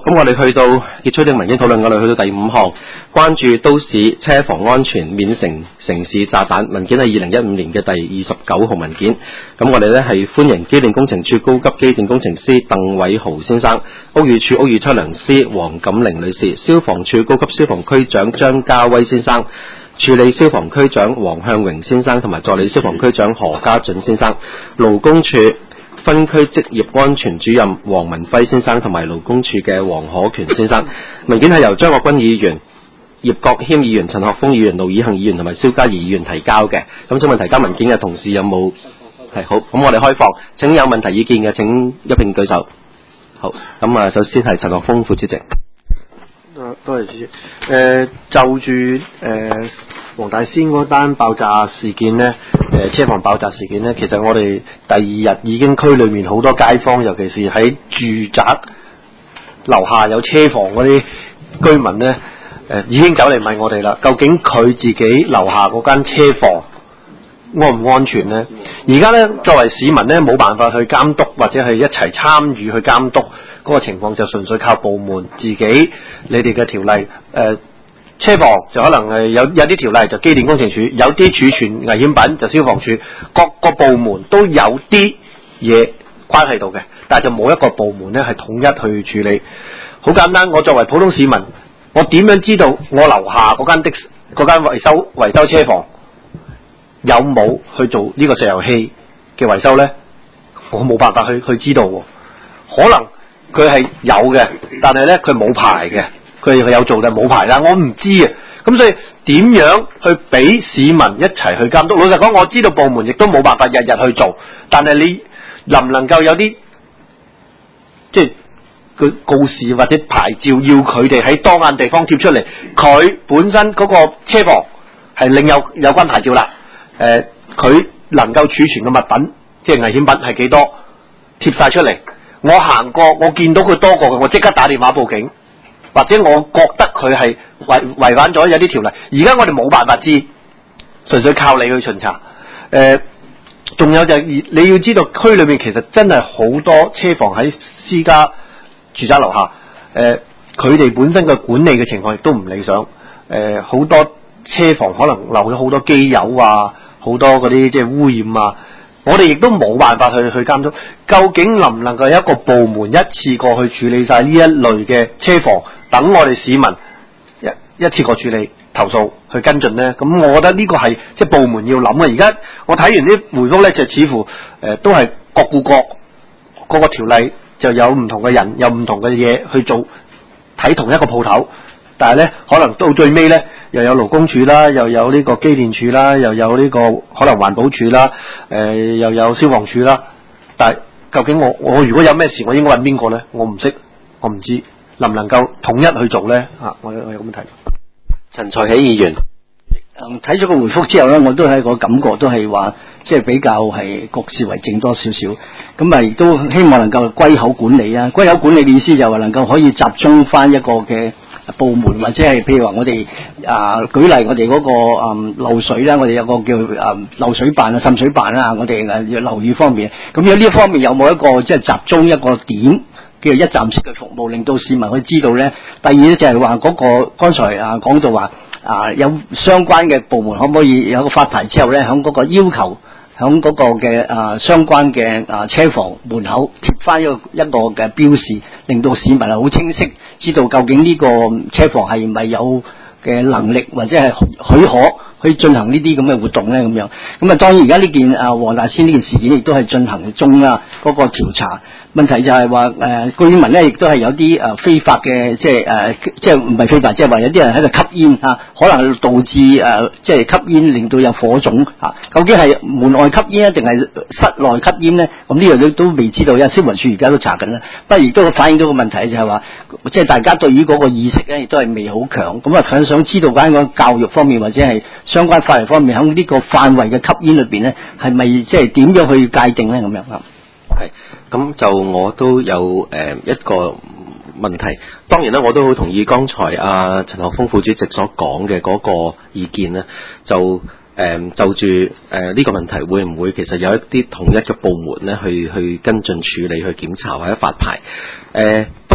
咁我哋去到結束呢個文件討論，我哋去到第5項，關注都市車房安全免城市炸彈文件係2015年嘅第29號文件。咁我哋呢係歡迎機電工程署高級機電工程師鄧偉豪先生、屋宇署屋宇測量師黃錦玲女士、消防處高級消防區長張家威先生、處理消防區長黃向榮先生同埋助理消防區長何家俊先生、勞工處分區職業安全主任黃文輝先生同埋勞工處嘅黃可權先生。文件係由張國軍議員、葉國謙議員、陳學鋒議員、盧以恆議員同埋蕭嘉怡議員提交嘅。咁請問提交文件嘅同事有冇？係好，咁我哋開放，請有問題意見嘅請一併舉手。好，咁首先係陳學鋒副主席。 多謝主席。就住黃大仙嗰單爆炸事件呢，車房爆炸事件呢，其實我哋第2日已經區裏面好多街坊，尤其是喺住宅樓下有車房嗰啲居民呢，已經走嚟問我哋啦，究竟佢自己樓下嗰間車房安唔安全呢？而家呢，作為市民呢，冇辦法去監督或者係一齊參與去監督嗰個情況，就純粹靠部門自己你哋嘅條例。車房就可能係有啲條例就機電工程署，有啲儲存危險品就消防處，各個部門都有啲嘢關係到嘅，但係就冇一個部門呢係統一去處理。好簡單，我作為普通市民，我點樣知道我樓下嗰間維修車房有冇去做呢個石油氣嘅維修呢？我冇辦法去知道喎。可能佢係有嘅，但係呢，佢冇牌嘅。佢有做但冇牌啦，我唔知啊。咁所以點樣去俾市民一齊去監督？老實講，我知道部門亦都冇辦法日日去做，但係你能唔能夠有啲即係佢告示或者牌照，要佢哋喺當眼地方貼出嚟，佢本身嗰個車房係另有關牌照啦。佢能夠儲存嘅物品，即係危險品係幾多，貼晒出嚟。我行過，我見到佢多過嘅，我即刻打電話報警。或者我覺得佢係違反咗有啲條例，而家我哋冇辦法知，純粹靠你去巡查。仲有就係你要知道，區裏面其實真係好多車房喺私家住宅樓下，佢哋本身嘅管理嘅情況亦都唔理想。好多車房可能漏咗好多機油啊，好多嗰啲即係污染啊。我哋亦都冇辦法去監督，究竟能唔能夠有一個部門一次過去處理晒呢一類嘅車房，等我哋市民一次過處理投訴去跟進呢？咁我覺得呢個係即係部門要諗嘅。而家我睇完啲回覆呢，就似乎都係各顧各，嗰個條例就有唔同嘅人有唔同嘅嘢去做，睇同一個鋪頭，但係呢，可能到最尾呢，又有勞工處啦，又有呢個機電處啦，又有呢個可能環保處啦，又有消防處啦。但係究竟我如果有咩事，我應該揾邊個呢？我唔識，我唔知能唔能夠統一去做呢？我有咁睇。 陳才喜議員， 睇咗個回覆之後呢，我都係個感覺都係話，即係比較係各自為政多少少。咁咪亦都希望能夠歸口管理啊！歸口管理嘅意思就係能夠可以集中翻一個嘅部門，或者係譬如話我哋舉例我哋嗰個漏水啦，我哋有個叫漏水辦啊、滲水辦啦，我哋要樓宇方面，咁有呢一方面有冇一個即係集中一個點叫一站式嘅服務，令到市民可以知道咧？第二咧就係話嗰個剛才講到話有相關嘅部門可唔可以有個發牌之後咧，響嗰個要求。響嗰個嘅相關嘅車房門口貼翻一個嘅標示，令到市民係好清晰知道究竟呢個車房係咪有嘅能力或者係許可去進行呢啲咁嘅活動咧咁樣。咁當然而家呢件黃大仙呢件事件亦都係進行中啦，嗰個調查。問題就係話居民咧亦都係有啲非法嘅，即係唔係非法，即係話有啲人喺度吸煙可能導致即係吸煙令到有火種究竟係門外吸煙定係室內吸煙咧？咁呢樣都未知道，因為消防處而家都查緊啦。不過亦都反映到個問題就係話，即係大家對於嗰個意識咧亦都係未好強。咁佢想知道關於個教育方面或者係相關法例方面，喺呢個範圍嘅吸煙裏邊咧，係咪即係點樣去界定咧？咁樣係，咁就我都有一個問題。當然啦，我都好同意剛才陳學鋒副主席所講嘅嗰個意見咧，就住呢個問題會唔會其實有一啲統一嘅部門咧去跟進處理、去檢查或者發牌？不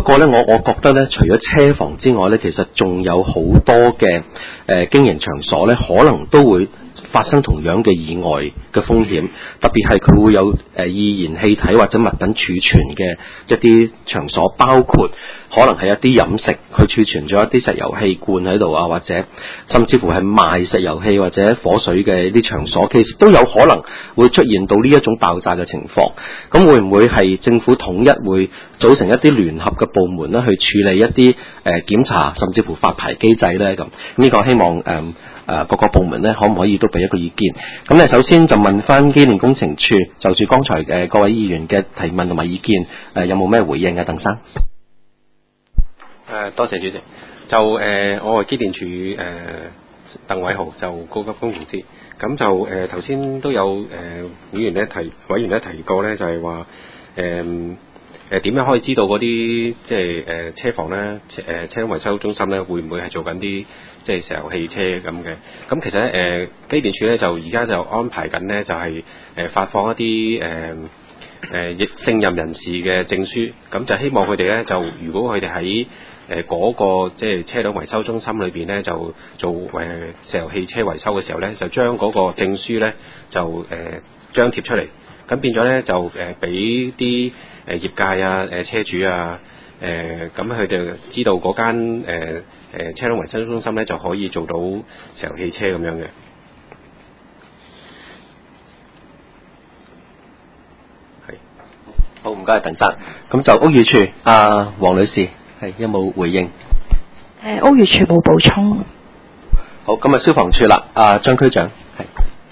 過咧，我覺得咧，除咗車房之外咧，其實仲有好多嘅經營場所咧，可能都會發生同樣嘅意外嘅風險，特別係佢會有易燃氣體或者物品儲存嘅一啲場所，包括可能係一啲飲食，佢儲存咗一啲石油氣罐喺度啊，或者甚至乎係賣石油氣或者火水嘅啲場所，其實都有可能會出現到呢一種爆炸嘅情況。咁會唔會係政府統一會組成一啲聯合嘅部門咧，去處理一啲檢查，甚至乎發牌機制咧？咁呢個希望各個部門咧，可唔可以都俾一個意見？咁咧，首先就問翻機電工程處，就住剛才各位議員嘅提問同埋意見，有冇咩回應啊？鄧生。 多謝主席。就我係機電處鄧偉豪，就高級工程師。咁就頭先都有委員咧提過咧，就係話點樣可以知道嗰啲即係車房咧車輛維修中心咧會唔會係做緊啲即係石油汽車咁嘅？咁其實咧機電處咧就而家就安排緊咧，就係發放一啲勝任人士嘅證書，咁就希望佢哋咧就如果佢哋喺嗰個即係車輛維修中心裏邊咧，就做石油汽車維修嘅時候咧，就將嗰個證書咧就張貼出嚟，咁變咗咧就俾啲業界啊車主啊咁佢哋知道嗰間車輛維修中心咧就可以做到石油汽車咁樣嘅。係。 好，唔該鄧生。咁就屋宇署黃女士。有冇回應？ 屋宇署冇補充。 好，咁消防處啦，張區長係。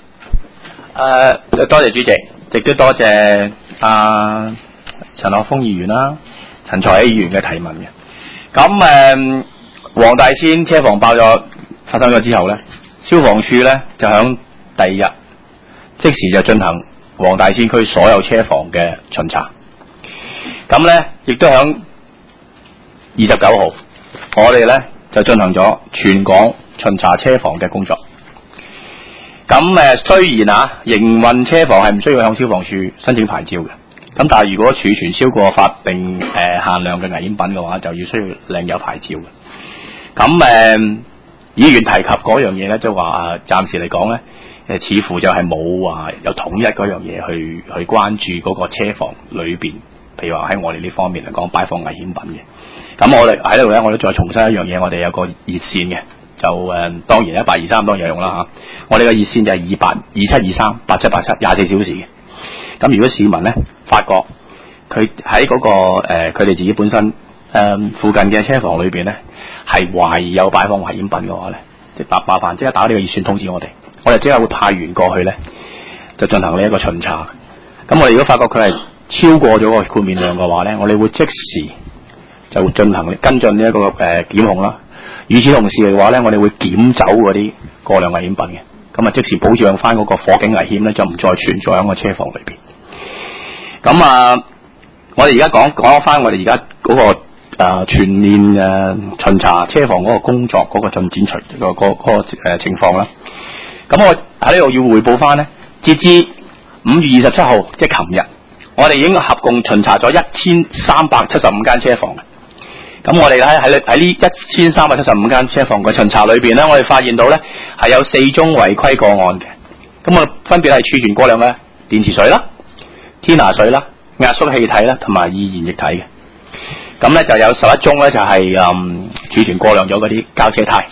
多謝主席，亦都多謝陳學鋒議員啦、陳財喜議員嘅提問嘅。咁黃大仙車房爆咗發生咗之後咧，消防處咧就響第二日即時就進行黃大仙區所有車房嘅巡查。咁咧亦都響29號，我哋咧就進行咗全港巡查車房嘅工作。咁雖然營運車房係唔需要向消防處申請牌照嘅，咁但係如果儲存超過法定限量嘅危險品嘅話，就要需要領有牌照嘅。咁議員提及嗰樣嘢咧，即係話暫時嚟講咧，似乎就係冇話有統一嗰樣嘢去關注嗰個車房裏邊，譬如話喺我哋呢方面嚟講擺放危險品嘅。咁我哋喺度咧，我都再重申一樣嘢，我哋有個熱線嘅，就當然1823當然有用啦嚇。我哋嘅熱線就係2827238787 24小時嘅。咁如果市民咧發覺佢喺嗰個佢哋自己本身附近嘅車房裏邊咧係懷疑有擺放危險品嘅話咧，即係麻煩即刻打呢個熱線通知我哋即刻會派員過去咧就進行呢一個巡查。咁我哋如果發覺佢係超過咗個豁免量嘅話咧，我哋會即時就進行跟進呢一個檢控啦。與此同時嘅話咧，我哋會檢走嗰啲過量危險品嘅，咁即時保障翻嗰個火警危險咧，就唔再存在喺個車房裏邊。咁我哋而家講翻我哋而家嗰個全面巡查車房嗰個工作嗰個進展個情況啦。咁我喺呢度要匯報翻咧，截至5月27號，即係琴日，我哋已經合共巡查咗1375間車房嘅。咁我哋咧喺呢1375間車房嘅巡查裏邊咧，我哋發現到咧係有4宗違規個案嘅。咁我分別係儲存過量嘅電池水啦、天拿水啦、壓縮氣體啦同埋易燃液體嘅。咁咧就有11宗咧就係儲存過量咗嗰啲膠車胎。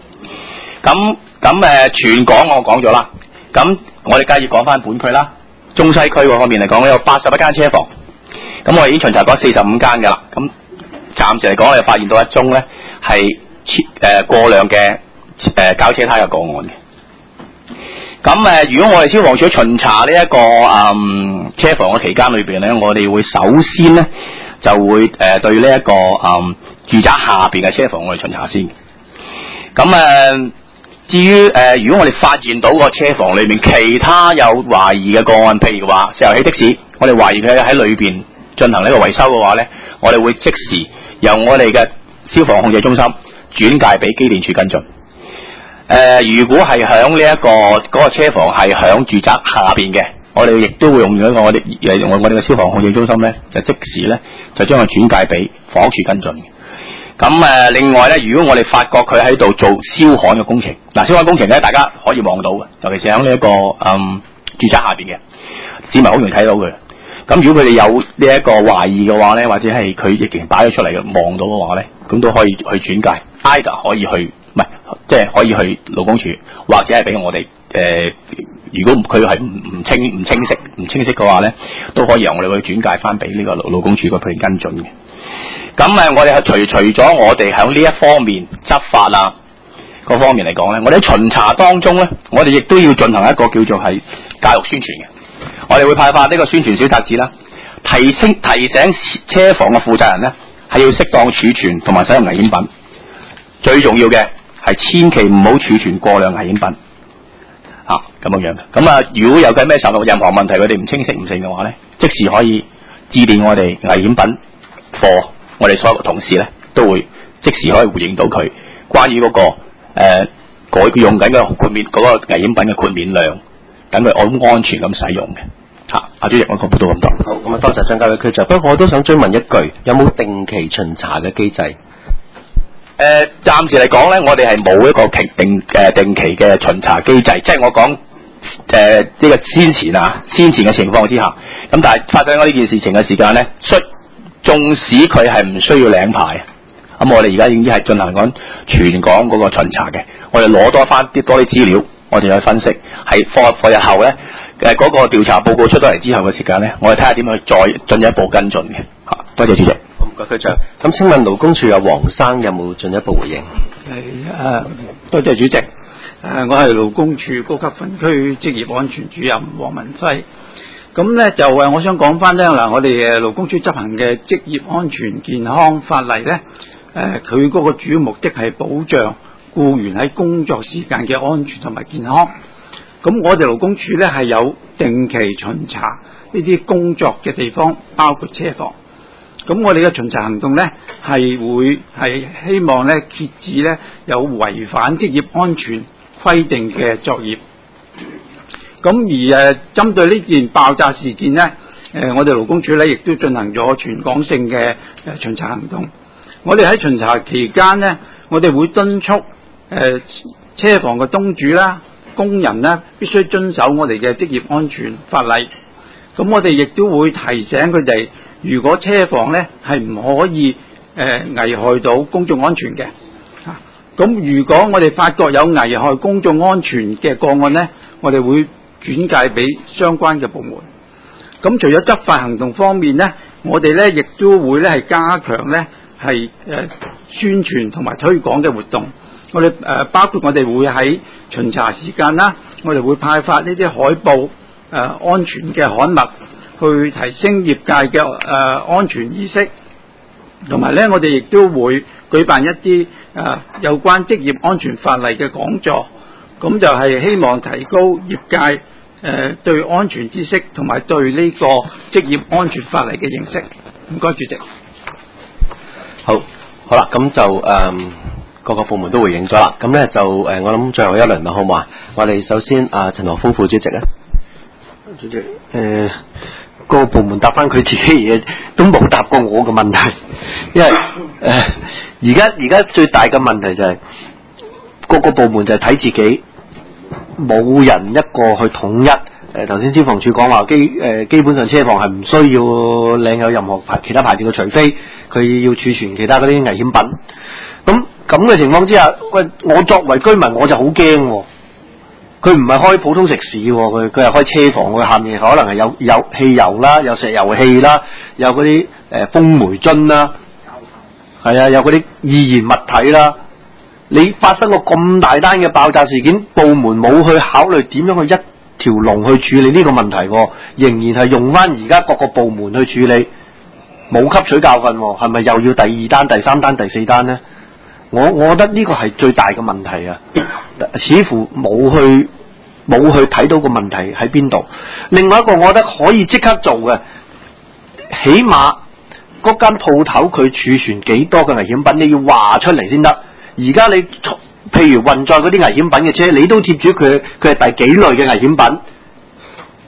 咁全港我講咗啦。咁我哋梗係要講翻本區啦，中西區嗰方面嚟講有81間車房。咁我哋已經巡查過45間噶啦。咁暫時嚟講，我哋發現到一宗咧係過量嘅膠車胎嘅個案嘅。咁如果我哋消防處巡查呢一個車房嘅期間裏邊咧，我哋會首先咧就會對呢一個住宅下邊嘅車房我哋巡查先。咁至於如果我哋發現到個車房裏面其他有懷疑嘅個案，譬如話石油氣的士，我哋懷疑佢喺裏邊進行呢個維修嘅話咧，我哋會即時由我哋嘅消防控制中心轉介俾機電處跟進。如果係響呢一個嗰個車房係響住宅下邊嘅， 我哋亦都會用一個我哋嘅消防控制中心咧，就即時咧就將佢轉介俾房屋署跟進嘅。咁另外咧，如果我哋發覺佢喺度做燒焊嘅工程，嗱燒焊工程咧，大家可以望到嘅，尤其是喺呢一個住宅下邊嘅市民好容易睇到嘅。咁如果佢哋有呢一個懷疑嘅話咧，或者係佢疫情擺咗出嚟嘅望到嘅話咧，咁都可以去轉介 ，either 可以去唔係即係可以去勞工處，或者係俾我哋如果佢係唔清晰嘅話咧，都可以由我哋去轉介翻俾呢個勞工處嗰邊跟進嘅。咁我哋係除咗我哋喺呢一方面執法啊嗰方面嚟講咧，我哋喺巡查當中咧，我哋亦都要進行一個叫做係教育宣傳嘅。我哋會派發呢個宣傳小冊子啦，提醒車房嘅負責人咧係要適當儲存同埋使用危險品。最重要嘅係千祈唔好儲存過量危險品。咁樣嘅。咁如果有緊咩受到任何問題，佢哋唔清晰唔成嘅話咧，即時可以致電我哋危險品課，我哋所有嘅同事咧都會即時可以回應到佢關於嗰個佢用緊嘅豁免嗰個危險品嘅豁免量，等佢安全咁使用嘅。主席，我講到咁多。 好，咁多謝張家偉區長。不過我都想追問一句，有冇定期巡查嘅機制？ 暫時嚟講咧，我哋係冇一個定期嘅巡查機制，即係我講呢個先前嘅情況之下，咁但係發生咗呢件事情嘅時間咧，縱使佢係唔需要領牌，咁我哋而家已經係進行緊全港嗰個巡查嘅，我哋攞多啲資料，我哋去分析，係放日後咧嗰個調查報告出咗嚟之後嘅時間咧，我哋睇下點樣再進一步跟進嘅。多謝主席。 唔該區長。咁請問勞工處有黃生有冇進一步回應？ 多謝主席。我係勞工處高級分區職業安全主任黃文輝。咁咧就我想講翻咧嗱，我哋勞工處執行嘅職業安全健康法例咧，佢嗰個主要目的係保障僱員喺工作時間嘅安全同埋健康。咁我哋勞工處咧係有定期巡查呢啲工作嘅地方，包括車房。咁我哋嘅巡查行動咧係希望咧遏止咧有違反職業安全規定嘅作業。咁而針對呢件爆炸事件咧，我哋勞工處咧亦都進行咗全港性嘅巡查行動。我哋喺巡查期間咧，我哋會敦促車房嘅東主啦、工人咧必須遵守我哋嘅職業安全法例。咁我哋亦都會提醒佢哋，如果車房咧係唔可以危害到公眾安全嘅。咁如果我哋發覺有危害公眾安全嘅個案咧，我哋會轉介俾相關嘅部門。咁除咗執法行動方面咧，我哋咧亦都會咧係加強咧係宣傳同埋推廣嘅活動。我哋包括我哋會喺巡查時間啦，我哋會派發呢啲海報安全嘅刊物，去提升業界嘅安全意識。同埋咧，我哋亦都會舉辦一啲有關職業安全法例嘅講座。咁就係希望提高業界對安全知識同埋對呢個職業安全法例嘅認識。唔該，主席。 好啦，咁就各個部門都回應咗啦。咁咧就我諗最後一輪啦，好嘛？我哋首先陳學鋒副主席咧。 主席，個部門答翻佢自己嘢，都冇答過我嘅問題，因為而家最大嘅問題就係各個部門就係睇自己。冇人一個去統一。頭先消防處講話基本上車房係唔需要領有任何其他牌照嘅，除非佢要儲存其他嗰啲危險品。咁嘅情況之下，喂，我作為居民我就好驚喎。佢唔係開普通食肆喎，佢係開車房，佢下面可能係有汽油啦，有石油氣啦，有嗰啲風煤樽啦，係啊，有嗰啲易燃物體啦。你發生過咁大單嘅爆炸事件，部門冇去考慮點樣去一條龍去處理呢個問題喎，仍然係用翻而家各個部門去處理，冇吸取教訓喎，係咪又要第二單、第三單、第四單呢？我覺得呢個係最大嘅問題啊，似乎冇去睇到個問題喺邊度。另外一個我覺得可以即刻做嘅，起碼嗰間鋪頭佢儲存幾多嘅危險品，你要話出嚟先得。而家你譬如運載嗰啲危險品嘅車，你都貼住佢係第幾類嘅危險品。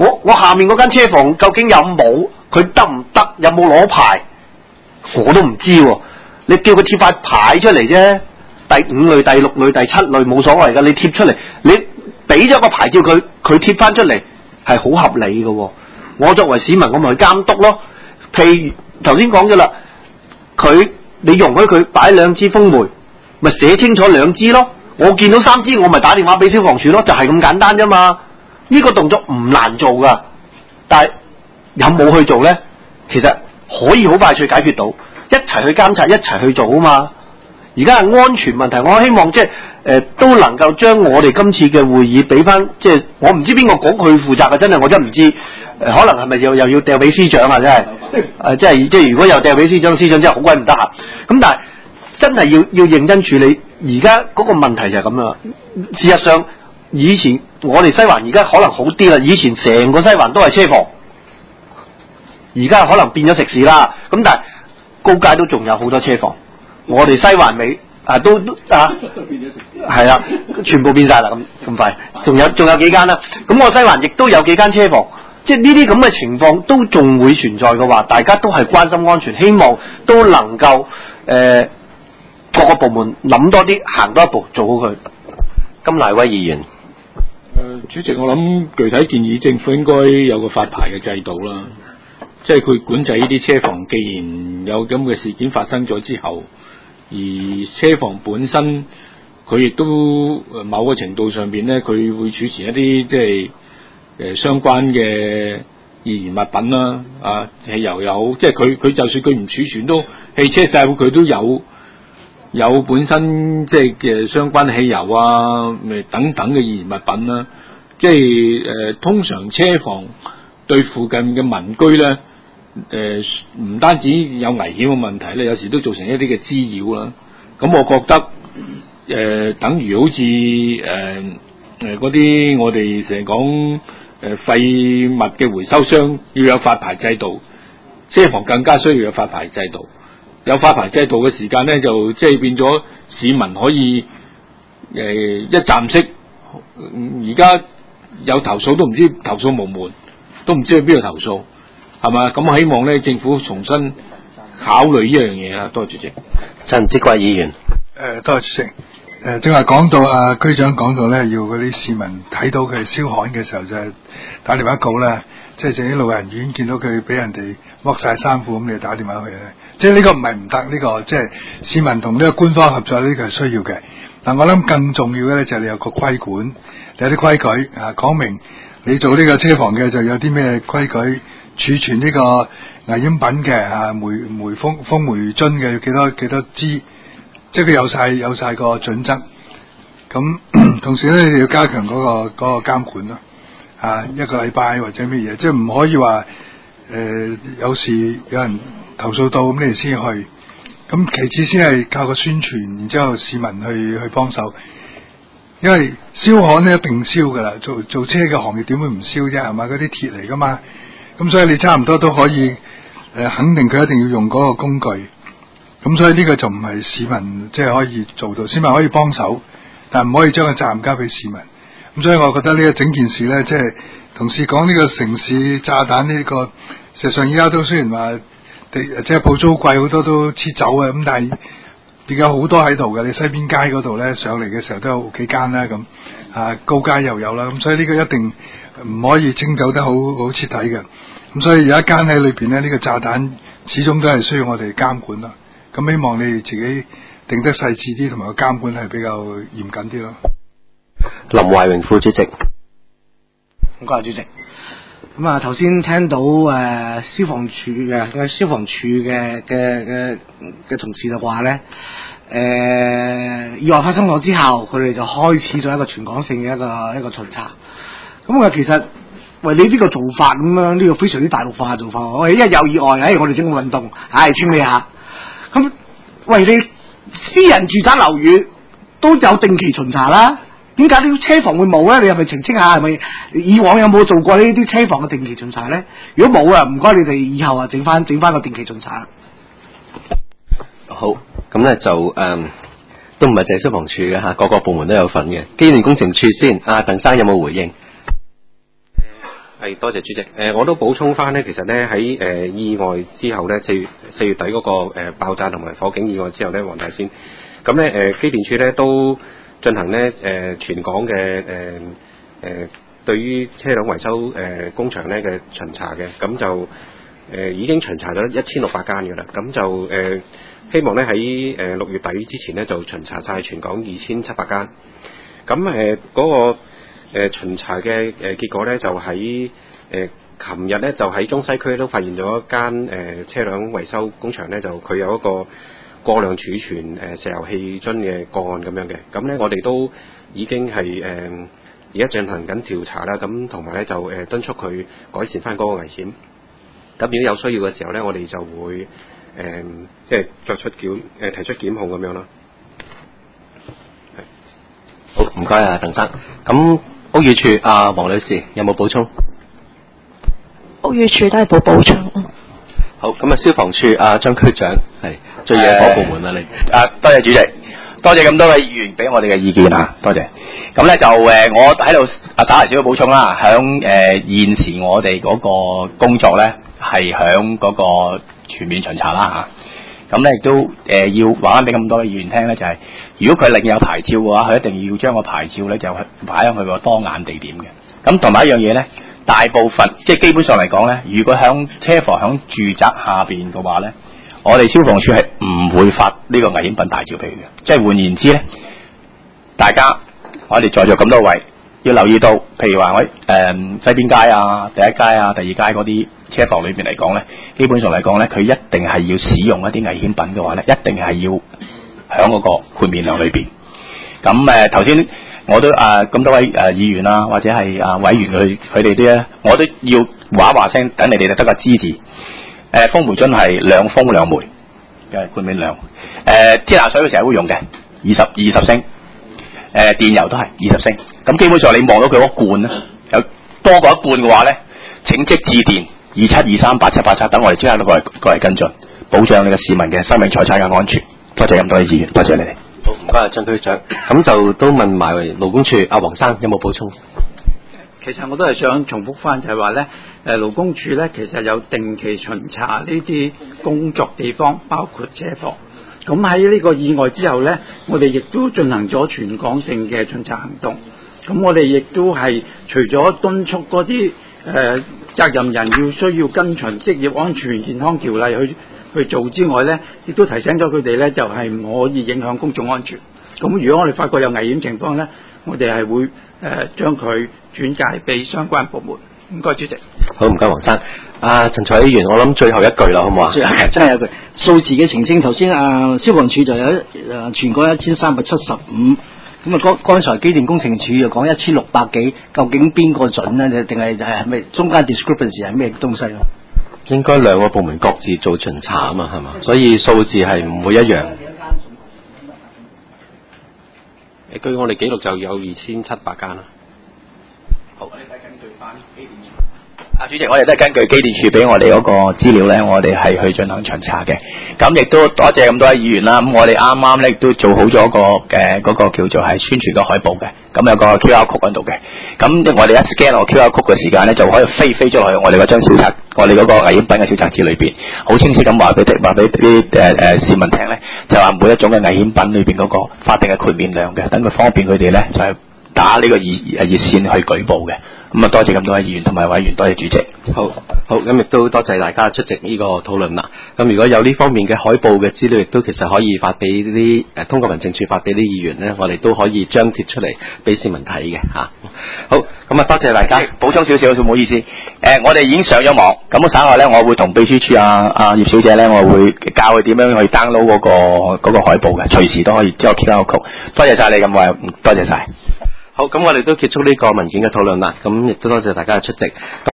我下面嗰間車房究竟有冇？佢得唔得？有冇攞牌？我都唔知喎。你叫佢貼塊牌出嚟啫，第5類、第6類、第7類冇所謂㗎。你貼出嚟，你俾咗個牌照佢貼翻出嚟係好合理嘅喎。我作為市民，我咪去監督咯。譬如頭先講咗啦，你容許佢擺2支風梅，咪寫清楚2支咯。我見到3支，我咪打電話俾消防處咯，就係咁簡單啫嘛。呢個動作唔難做噶，但係有冇去做呢？其實可以好快脆解決到，一齊去監察，一齊去做啊嘛。而家係安全問題，我希望都能夠將我哋今次嘅會議俾翻，我唔知邊個局去負責嘅，真係我真唔知。可能係咪又要掉俾司長啊？真係，即係如果又掉俾司長，司長真係好鬼唔得閒。咁但係真係要認真處理。而家嗰個問題就係咁樣。事實上，以前我哋西環而家可能好啲啦。以前成個西環都係車房，而家可能變咗食肆啦。咁但係高街都仲有好多車房。我哋西環尾都係啦，全部變晒啦咁快。仲有幾間啦。咁我西環亦都有幾間車房。即係呢啲咁嘅情況都仲會存在嘅話，大家都係關心安全，希望都能夠各個部門諗多啲，行多一步，做好佢。 甘乃威議員， 主席，我諗具體建議政府應該有個發牌嘅制度啦，即係佢管制呢啲車房。既然有咁嘅事件發生咗之後，而車房本身佢亦都某個程度上邊咧，佢會儲存一啲即係相關嘅易燃物品啦，汽油又好，即係佢就算佢唔儲存都，汽車社會佢都有本身即係嘅相關汽油啊，等等嘅易燃物品啦。即係通常車房對附近嘅民居咧，唔單止有危險嘅問題咧，有時都造成一啲嘅滋擾啦。咁我覺得等於好似嗰啲我哋成日講廢物嘅回收商要有發牌制度，車房更加需要有發牌制度。有發牌制度嘅時間咧，就即係變咗市民可以一站式。而家有投訴都唔知投訴無門，都唔知去邊度投訴，係嘛？咁我希望咧政府重新考慮呢樣嘢啦。多謝主席。 陳志貴議員。 多謝主席。正話講到區長講到咧，要嗰啲市民睇到佢燒焊嘅時候就係打電話告啦。即係啲老人院見到佢俾人哋剝晒衫褲，咁你打電話去咧。即係呢個唔係唔得，呢個即係市民同呢個官方合作，呢個係需要嘅。但我諗更重要嘅咧就係你有個規管，有啲規矩講明你做呢個車房嘅就有啲咩規矩，儲存呢個危險品嘅煤風煤樽嘅幾多支，即係佢有晒個準則。咁同時咧，你要加強嗰個監管咯。一個禮拜或者咩嘢，即係唔可以話有時有人投訴到咁你先去。咁其次先係靠個宣傳，然之後市民去幫手。因為燒焊咧一定燒噶啦，做車嘅行業點會唔燒啫？係嘛，嗰啲鐵嚟噶嘛。咁所以你差唔多都可以肯定佢一定要用嗰個工具。咁所以呢個就唔係市民即係可以做到，市民可以幫手，但唔可以將個責任交俾市民。咁所以我覺得呢個整件事咧，即係同事講呢個城市炸彈呢個，事實上而家都雖然話即係鋪租貴，好多都撤走啊，咁但係而家好多喺度嘅。你西邊街嗰度咧上嚟嘅時候都有幾間啦，咁高街又有啦，咁所以呢個一定唔可以清走得好徹底嘅。咁所以有一間喺裏邊咧，呢個炸彈始終都係需要我哋監管啦。咁希望你哋自己定得細緻啲，同埋個監管係比較嚴謹啲咯。 林懷榮副主席。 唔該，主席。咁頭先聽到消防處嘅同事就話咧，意外發生咗之後，佢哋就開始咗一個全港性嘅一個巡查。咁其實喂，你呢個做法咁樣，呢個非常之大陸化嘅做法。一有意外，我哋整個運動，清理下。咁喂，你私人住宅樓宇都有定期巡查啦。點解啲車房會冇咧？你係咪澄清下？係咪以往有冇做過呢啲車房嘅定期巡查咧？如果冇唔該你哋以後整翻個定期巡查。 好，咁咧就都唔係淨係消防處嘅吓，各個部門都有份嘅。機電工程處先，鄧生有冇回應？ 係多謝主席。我都補充翻呢，其實呢，喺意外之後呢，四月底嗰個爆炸同埋火警意外之後呢，黃大仙咁呢機電處呢都進行呢全港嘅對於車輛維修工場呢嘅巡查嘅，咁就已經巡查咗1600間嘅啦，咁就希望呢喺6月底之前呢就巡查晒全港2700間，咁嗰個巡查嘅結果咧，就喺琴日咧，就喺中西區都發現咗一間車輛維修工場咧，就佢有一個過量儲存石油氣樽嘅個案咁樣嘅。咁咧，我哋都已經係而家進行緊調查啦。咁同埋咧就敦促佢改善翻嗰個危險。咁如果有需要嘅時候咧，我哋就會即係作出提出檢控咁樣咯。 好，唔該啊，鄧生。咁屋宇署黃女士有冇補充？ 屋宇署都係冇補充。 好，咁消防處張區長係最野火部門啦，你多謝主席，多謝咁多位議員俾我哋嘅意見啊，多謝。咁咧就我喺度打嚟少少補充啦，響現時我哋嗰個工作咧係響嗰個全面巡查啦嚇。咁咧亦都要話翻俾咁多位議員聽咧，就係如果佢另有牌照嘅話，佢一定要將個牌照咧就擺喺佢個當眼地點嘅。咁同埋一樣嘢咧，大部分即係基本上嚟講咧，如果響車房響住宅下邊嘅話咧，我哋消防處係唔會發呢個危險品牌照俾佢嘅。即係換言之咧，大家我哋在座咁多位要留意到，譬如話西邊街啊、第一街啊、第二街嗰啲車房裏邊嚟講咧，基本上嚟講咧，佢一定係要使用一啲危險品嘅話咧，一定係要響嗰個豁免量裏邊。咁頭先我都咁多位議員啊，或者係委員佢哋啲咧，我都要話聲，等你哋得個支持。風煤樽係2風2煤嘅豁免量。天拿水嘅時候會用嘅20升。電油都係20升。咁基本上你望到佢嗰罐咧，有多過一半嘅話咧，請即致電27238787，等我哋即刻都過嚟跟進，保障你嘅市民嘅生命財產嘅安全。多謝咁多位議員，多謝你哋。 好，唔該張區長。咁就都問埋勞工處黃生有冇補充？ 其實我都係想重複翻，就係話咧，勞工處咧其實有定期巡查呢啲工作地方，包括車房。咁喺呢個意外之後咧，我哋亦都進行咗全港性嘅巡查行動。咁我哋亦都係除咗敦促嗰啲責任人需要跟循職業安全健康條例去做之外咧，亦都提醒咗佢哋咧，就係唔可以影響公眾安全。咁如果我哋發覺有危險情況咧，我哋係會將佢轉介俾相關部門。唔該，主席。 好，唔該，黃生。陳財議員，我諗最後一句啦，好唔好啊？ 真係有句數字嘅澄清。頭先消防處就有全港1375，咁剛才機電工程處又講1600幾，究竟邊個準咧？定係咪中間 discrepancy 係咩東西咯？ 應該兩個部門各自做巡查啊嘛，係嘛？所以數字係唔會一樣。 據我哋記錄就有2700間啦。 好，我哋根據翻機電處。主席，我哋都係根據機電處俾我哋嗰個資料咧，我哋係去進行巡查嘅。咁亦都多謝咁多位議員啦。咁我哋啱啱咧亦都做好咗嗰個叫做係宣傳嘅海報嘅。咁有個 QR code 喺度嘅。咁我哋一 scan 落 QR code 嘅時間咧，就可以飛咗落去我哋嗰張小冊，我哋嗰個危險品嘅小冊子裏邊，好清晰咁話俾啲市民聽咧，就話每一種嘅危險品裏邊嗰個法定嘅豁免量嘅，等佢方便佢哋咧就係打呢個熱線去舉報嘅。咁多謝咁多位議員同埋委員，多謝主席。 好，咁亦都多謝大家出席呢個討論啦。咁如果有呢方面嘅海報嘅資料，亦都其實可以發俾啲通過民政處發俾啲議員咧，我哋都可以張貼出嚟俾市民睇嘅嚇。好，咁多謝大家。 補充少少，唔好意思。我哋已經上咗網，咁稍後咧，我會同秘書處葉小姐咧，我會教佢點樣去 download 嗰個海報嘅，隨時都可以即係 QR code。多謝晒你咁話，多謝晒。 好，咁我哋都結束呢個文件嘅討論啦。咁亦都多謝大家嘅出席。